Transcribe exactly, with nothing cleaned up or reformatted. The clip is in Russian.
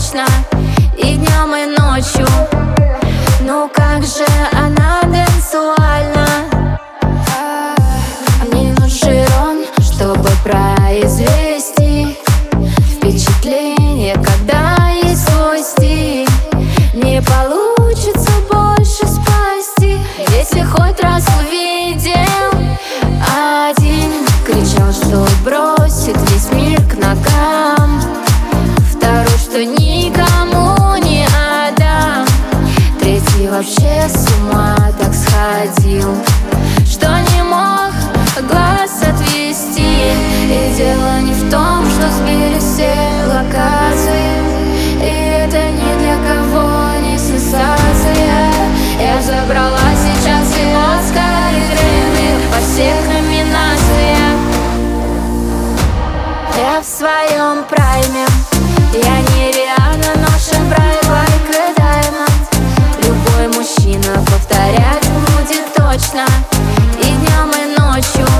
точно, и днем, и ночью. Ну как же она танцевальна. Мне нужен он, чтобы произвести впечатление, когда есть свой стиль. Не получится больше спасти, если хоть раз увидел один. Кричал, что бросит весь мир к ногам, второй, что никому не отдам, третий вообще с ума так сходил, что не мог глаз отвести. И дело не в том, что сбили все локации, и это ни для кого не сенсация. Я забрала сейчас и Оскар, и Грэмми по всех номинациях. Я в своем прайме, я не Риhanna, но Шенбрайт, лайк и Даймонд. Любой мужчина повторять будет точно, и днем, и ночью.